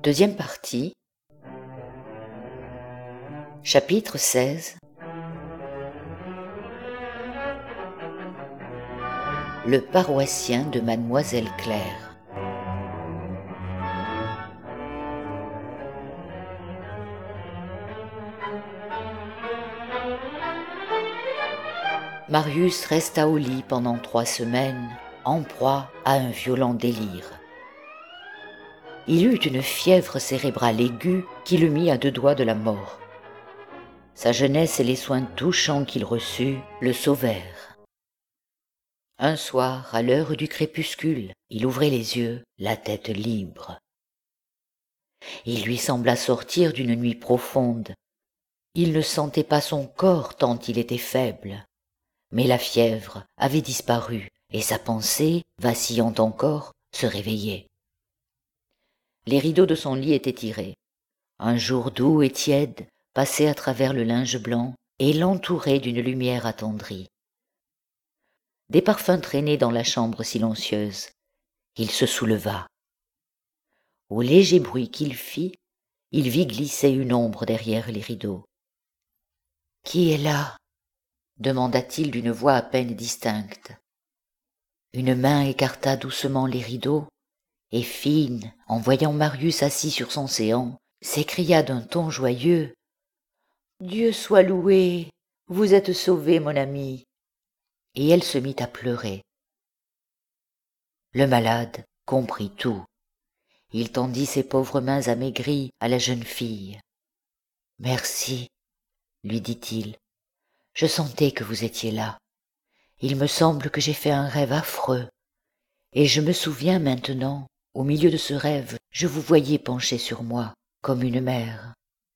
Deuxième partie. Chapitre 16. Le paroissien de Mademoiselle Claire. Marius resta au lit pendant 3 semaines, en proie à un violent délire. Il eut une fièvre cérébrale aiguë qui le mit à 2 doigts de la mort. Sa jeunesse et les soins touchants qu'il reçut le sauvèrent. Un soir, à l'heure du crépuscule, il ouvrait les yeux, la tête libre. Il lui sembla sortir d'une nuit profonde. Il ne sentait pas son corps tant il était faible. Mais la fièvre avait disparu et sa pensée, vacillant encore, se réveillait. Les rideaux de son lit étaient tirés. Un jour doux et tiède passait à travers le linge blanc et l'entourait d'une lumière attendrie. Des parfums traînaient dans la chambre silencieuse. Il se souleva. Au léger bruit qu'il fit, il vit glisser une ombre derrière les rideaux. « Qui est là ?» demanda-t-il d'une voix à peine distincte. Une main écarta doucement les rideaux, et Fine, en voyant Marius assis sur son séant, s'écria d'un ton joyeux. « Dieu soit loué, vous êtes sauvé, mon ami !» Et elle se mit à pleurer. Le malade comprit tout. Il tendit ses pauvres mains amaigries à la jeune fille. « Merci, » lui dit-il. « Je sentais que vous étiez là. Il me semble que j'ai fait un rêve affreux. Et je me souviens maintenant, au milieu de ce rêve, je vous voyais penché sur moi, comme une mère. »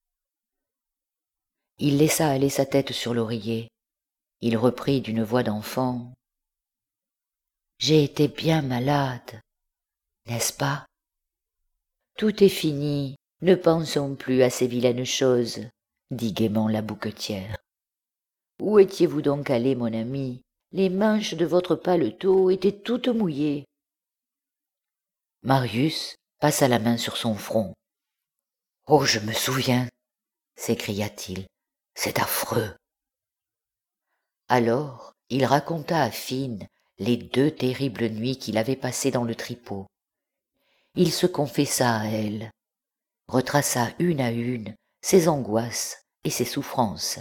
Il laissa aller sa tête sur l'oreiller. Il reprit d'une voix d'enfant. « J'ai été bien malade, n'est-ce pas ? Tout est fini, ne pensons plus à ces vilaines choses, dit gaiement la bouquetière. Où étiez-vous donc allé, mon ami ? Les manches de votre paletot étaient toutes mouillées. Marius passa la main sur son front. « Oh, je me souviens !» s'écria-t-il. « C'est affreux !» Alors, il raconta à Fine les 2 terribles nuits qu'il avait passées dans le tripot. Il se confessa à elle, retraça une à une ses angoisses et ses souffrances.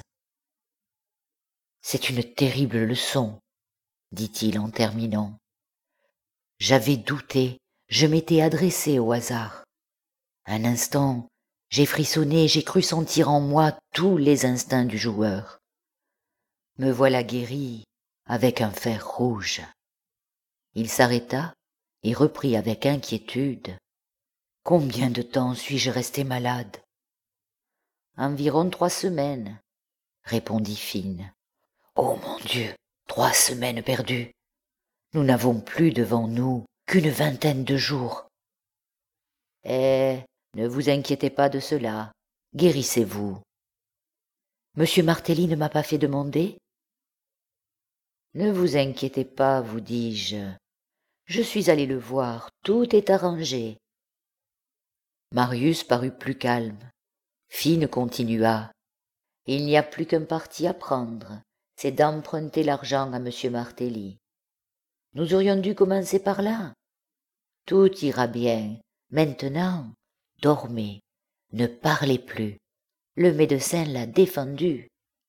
« C'est une terrible leçon, » dit-il en terminant. « J'avais douté, je m'étais adressé au hasard. Un instant, j'ai frissonné, j'ai cru sentir en moi tous les instincts du joueur. Me voilà guéri avec un fer rouge. » Il s'arrêta et reprit avec inquiétude. « Combien de temps suis-je resté malade ? » Environ 3 semaines, répondit Fine. Oh mon Dieu, 3 semaines perdues. Nous n'avons plus devant nous qu'une 20aine de jours. Eh, ne vous inquiétez pas de cela, guérissez-vous. Monsieur Martelly ne m'a pas fait demander ? Ne vous inquiétez pas, vous dis-je. Je suis allé le voir, tout est arrangé. Marius parut plus calme. Fine continua. Il n'y a plus qu'un parti à prendre, c'est d'emprunter l'argent à monsieur Martelly. Nous aurions dû commencer par là. Tout ira bien. Maintenant, dormez, ne parlez plus. Le médecin l'a défendu.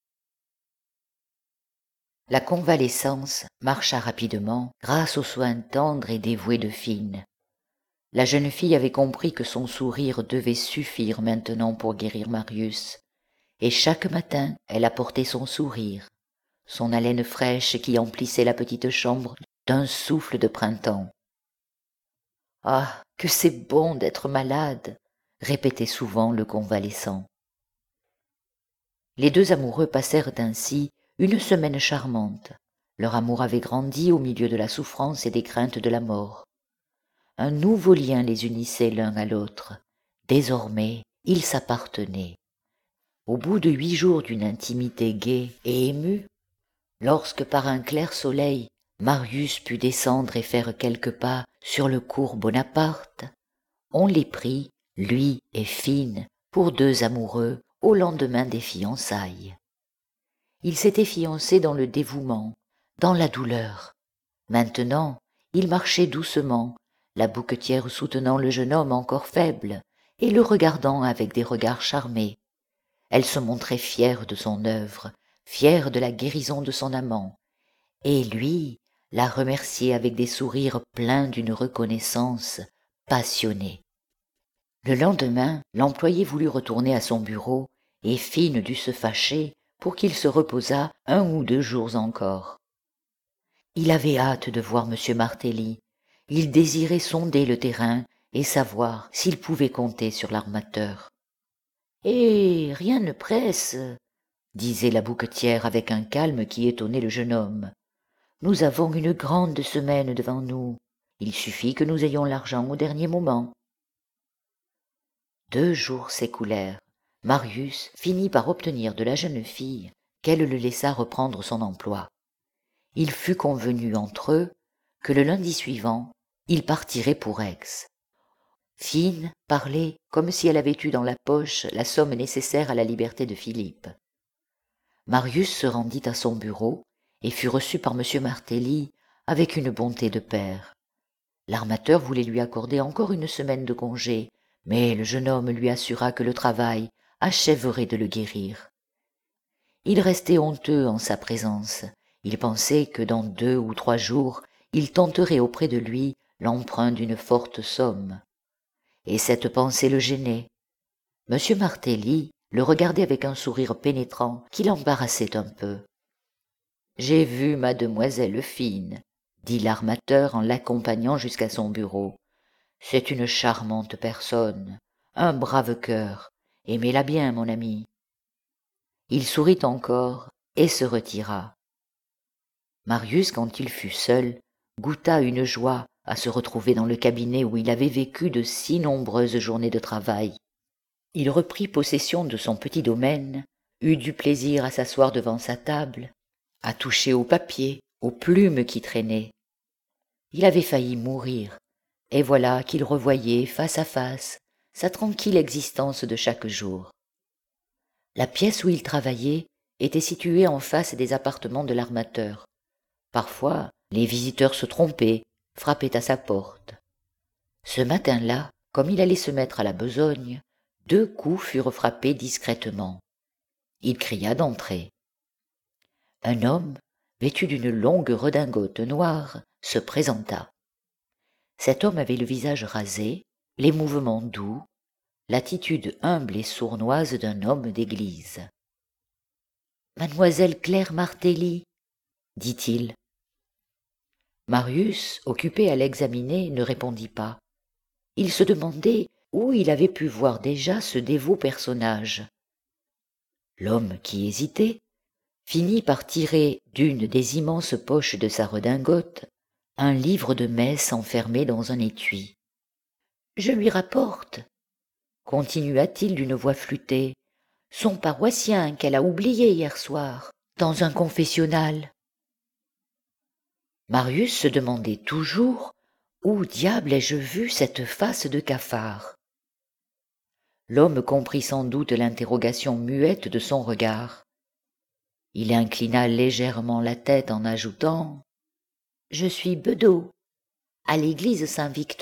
La convalescence marcha rapidement grâce aux soins tendres et dévoués de Fine. La jeune fille avait compris que son sourire devait suffire maintenant pour guérir Marius, et chaque matin elle apportait son sourire, son haleine fraîche qui emplissait la petite chambre d'un souffle de printemps. « Ah, que c'est bon d'être malade !» répétait souvent le convalescent. Les 2 amoureux passèrent ainsi une semaine charmante. Leur amour avait grandi au milieu de la souffrance et des craintes de la mort. Un nouveau lien les unissait l'un à l'autre. Désormais, ils s'appartenaient. Au bout de 8 jours d'une intimité gaie et émue, lorsque par un clair soleil, Marius put descendre et faire quelques pas sur le cours Bonaparte, on les prit lui et Fine, pour deux amoureux, au lendemain des fiançailles. Ils s'étaient fiancés dans le dévouement, dans la douleur. Maintenant, ils marchaient doucement, la bouquetière soutenant le jeune homme encore faible, et le regardant avec des regards charmés. Elle se montrait fière de son œuvre, fière de la guérison de son amant, et lui la remerciait avec des sourires pleins d'une reconnaissance passionnée. Le lendemain, l'employé voulut retourner à son bureau, et Fine dut se fâcher pour qu'il se reposât 1 ou 2 jours encore. Il avait hâte de voir M. Martelly, il désirait sonder le terrain et savoir s'il pouvait compter sur l'armateur. « Eh, rien ne presse, » disait la bouquetière avec un calme qui étonnait le jeune homme. « Nous avons une grande semaine devant nous. Il suffit que nous ayons l'argent au dernier moment. » 2 jours s'écoulèrent. Marius finit par obtenir de la jeune fille qu'elle le laissât reprendre son emploi. Il fut convenu entre eux que le lundi suivant, il partirait pour Aix. Fine parlait comme si elle avait eu dans la poche la somme nécessaire à la liberté de Philippe. Marius se rendit à son bureau et fut reçu par M. Martelly avec une bonté de père. L'armateur voulait lui accorder encore 1 semaine de congé, mais le jeune homme lui assura que le travail achèverait de le guérir. Il restait honteux en sa présence. Il pensait que dans 2 ou 3 jours, il tenterait auprès de lui l'emprunt d'une forte somme. Et cette pensée le gênait. M. Martelly le regardait avec un sourire pénétrant qui l'embarrassait un peu. « J'ai vu mademoiselle Fine, » dit l'armateur en l'accompagnant jusqu'à son bureau. « C'est une charmante personne, un brave cœur. Aimez-la bien, mon ami. » Il sourit encore et se retira. Marius, quand il fut seul, goûta une joie à se retrouver dans le cabinet où il avait vécu de si nombreuses journées de travail. Il reprit possession de son petit domaine, eut du plaisir à s'asseoir devant sa table, à toucher au papier, aux plumes qui traînaient. Il avait failli mourir, et voilà qu'il revoyait face à face sa tranquille existence de chaque jour. La pièce où il travaillait était située en face des appartements de l'armateur. Parfois, les visiteurs se trompaient, frappaient à sa porte. Ce matin-là, comme il allait se mettre à la besogne, 2 coups furent frappés discrètement. Il cria d'entrer. Un homme, vêtu d'une longue redingote noire, se présenta. Cet homme avait le visage rasé, les mouvements doux, l'attitude humble et sournoise d'un homme d'église. « Mademoiselle Claire Martelly, » dit-il. Marius, occupé à l'examiner, ne répondit pas. Il se demandait où il avait pu voir déjà ce dévot personnage. L'homme qui hésitait finit par tirer d'une des immenses poches de sa redingote un livre de messe enfermé dans un étui. « Je lui rapporte, » continua-t-il d'une voix flûtée, « son paroissien qu'elle a oublié hier soir, dans un confessionnal. » Marius se demandait toujours où diable ai-je vu cette face de cafard. L'homme comprit sans doute l'interrogation muette de son regard. Il inclina légèrement la tête en ajoutant « Je suis bedeau, à l'église Saint-Victor. »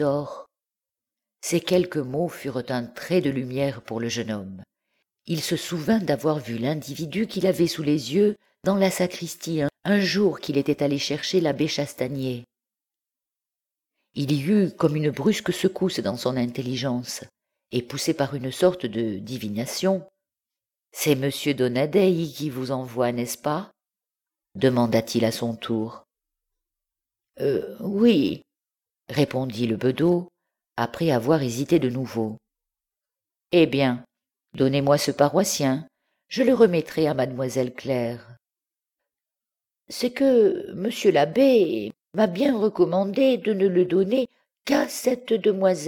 Ces quelques mots furent un trait de lumière pour le jeune homme. Il se souvint d'avoir vu l'individu qu'il avait sous les yeux dans la sacristie un jour qu'il était allé chercher l'abbé Chastanier. Il y eut comme une brusque secousse dans son intelligence, et poussé par une sorte de divination. « C'est monsieur Donadei qui vous envoie, n'est-ce pas ?» demanda-t-il à son tour. « Oui, » répondit le bedeau, après avoir hésité de nouveau. « Eh bien, donnez-moi ce paroissien, je le remettrai à mademoiselle Claire. »« C'est que monsieur l'abbé m'a bien recommandé de ne le donner qu'à cette demoiselle. »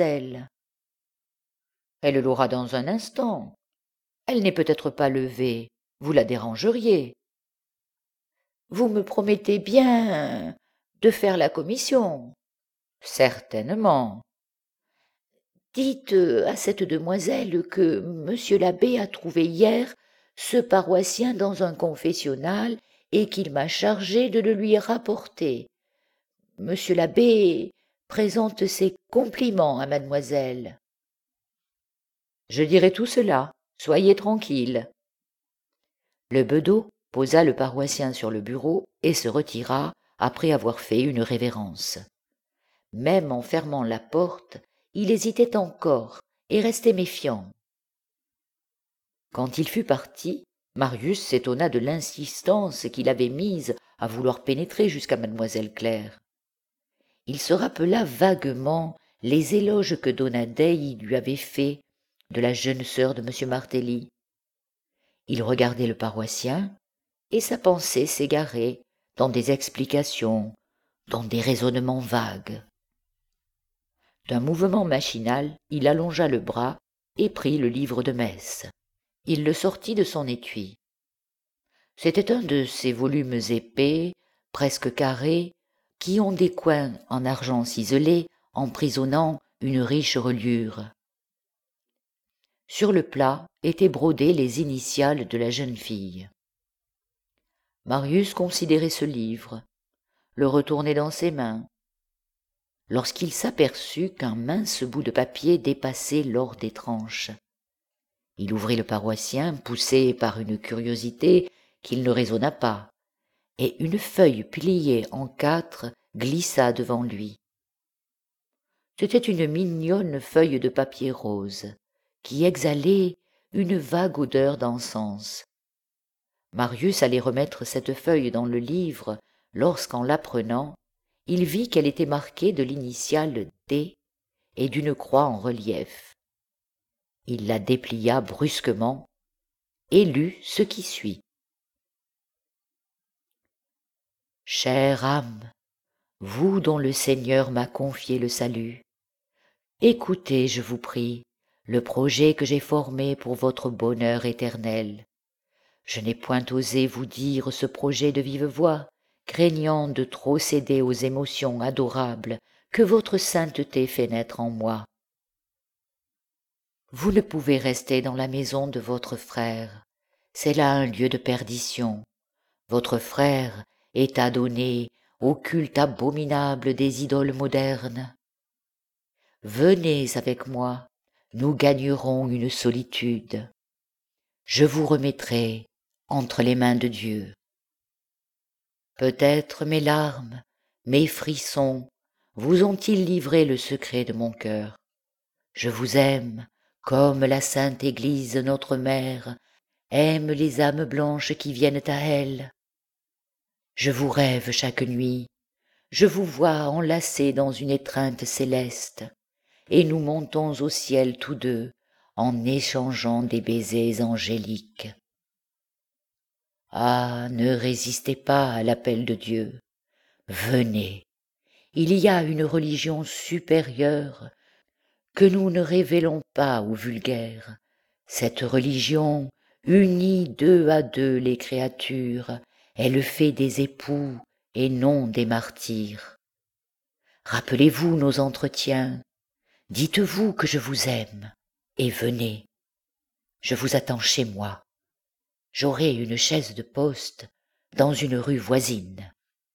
« Elle l'aura dans un instant. Elle n'est peut-être pas levée. Vous la dérangeriez. »« Vous me promettez bien de faire la commission. »« Certainement. » Dites à cette demoiselle que monsieur l'abbé a trouvé hier ce paroissien dans un confessionnal et qu'il m'a chargé de le lui rapporter. Monsieur l'abbé présente ses compliments à mademoiselle. Je dirai tout cela, soyez tranquille. Le bedeau posa le paroissien sur le bureau et se retira après avoir fait une révérence. Même en fermant la porte, il hésitait encore et restait méfiant. Quand il fut parti, Marius s'étonna de l'insistance qu'il avait mise à vouloir pénétrer jusqu'à mademoiselle Claire. Il se rappela vaguement les éloges que Donadei lui avait faits de la jeune sœur de M. Martelly. Il regardait le paroissien, et sa pensée s'égarait dans des explications, dans des raisonnements vagues. D'un mouvement machinal, il allongea le bras et prit le livre de messe. Il le sortit de son étui. C'était un de ces volumes épais, presque carrés, qui ont des coins en argent ciselé emprisonnant une riche reliure. Sur le plat étaient brodées les initiales de la jeune fille. Marius considérait ce livre, le retournait dans ses mains, lorsqu'il s'aperçut qu'un mince bout de papier dépassait l'or des tranches. Il ouvrit le paroissien, poussé par une curiosité qu'il ne raisonna pas, et une feuille pliée en 4 glissa devant lui. C'était une mignonne feuille de papier rose, qui exhalait une vague odeur d'encens. Marius allait remettre cette feuille dans le livre lorsqu'en l'apprenant, il vit qu'elle était marquée de l'initiale D et d'une croix en relief. Il la déplia brusquement et lut ce qui suit. Chère âme, vous dont le Seigneur m'a confié le salut, écoutez, je vous prie, le projet que j'ai formé pour votre bonheur éternel. Je n'ai point osé vous dire ce projet de vive voix, craignant de trop céder aux émotions adorables que votre sainteté fait naître en moi. Vous ne pouvez rester dans la maison de votre frère, c'est là un lieu de perdition. Votre frère est adonné au culte abominable des idoles modernes. Venez avec moi, nous gagnerons une solitude. Je vous remettrai entre les mains de Dieu. Peut-être mes larmes, mes frissons vous ont-ils livré le secret de mon cœur. Je vous aime comme la sainte Église notre mère aime les âmes blanches qui viennent à elle. Je vous rêve chaque nuit, je vous vois enlacés dans une étreinte céleste, et nous montons au ciel tous deux en échangeant des baisers angéliques. Ah, ne résistez pas à l'appel de Dieu. Venez, il y a une religion supérieure que nous ne révélons pas aux vulgaires. Cette religion unit 2 à 2 les créatures, elle fait des époux et non des martyrs. Rappelez-vous nos entretiens, dites-vous que je vous aime, et venez. Je vous attends chez moi. J'aurai une chaise de poste dans une rue voisine.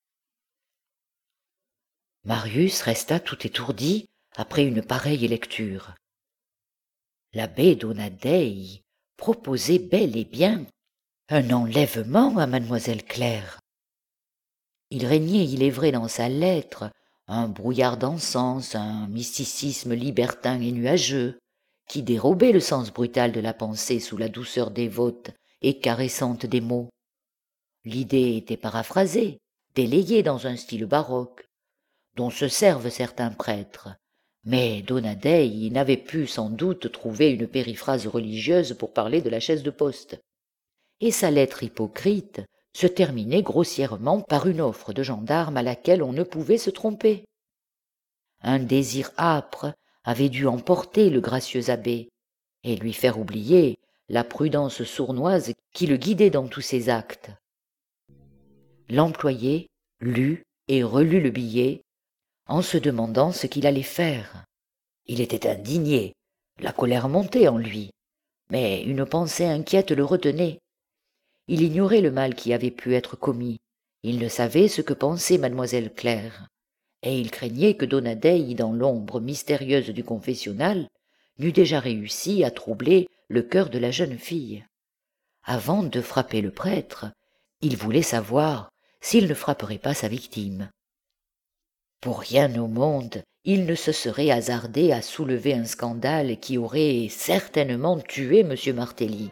Marius resta tout étourdi après une pareille lecture. L'abbé Donadei proposait bel et bien un enlèvement à mademoiselle Claire. Il régnait, il est vrai, dans sa lettre, un brouillard d'encens, un mysticisme libertin et nuageux, qui dérobait le sens brutal de la pensée sous la douceur dévote et caressante des mots. L'idée était paraphrasée, délayée dans un style baroque, dont se servent certains prêtres, mais Donadei n'avait pu sans doute trouver une périphrase religieuse pour parler de la chaise de poste. Et sa lettre hypocrite se terminait grossièrement par une offre de gendarme à laquelle on ne pouvait se tromper. Un désir âpre avait dû emporter le gracieux abbé et lui faire oublier la prudence sournoise qui le guidait dans tous ses actes. L'employé lut et relut le billet en se demandant ce qu'il allait faire. Il était indigné, la colère montait en lui, mais une pensée inquiète le retenait. Il ignorait le mal qui avait pu être commis, il ne savait ce que pensait mademoiselle Claire, et il craignait que Donadei, dans l'ombre mystérieuse du confessionnal, n'eût déjà réussi à troubler le cœur de la jeune fille. Avant de frapper le prêtre, il voulait savoir s'il ne frapperait pas sa victime. Pour rien au monde, il ne se serait hasardé à soulever un scandale qui aurait certainement tué M. Martelly.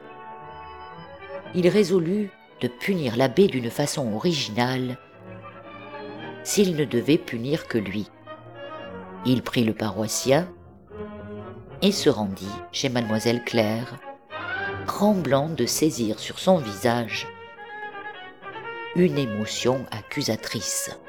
Il résolut de punir l'abbé d'une façon originale, s'il ne devait punir que lui. Il prit le paroissien et se rendit chez mademoiselle Claire, tremblant de saisir sur son visage une émotion accusatrice.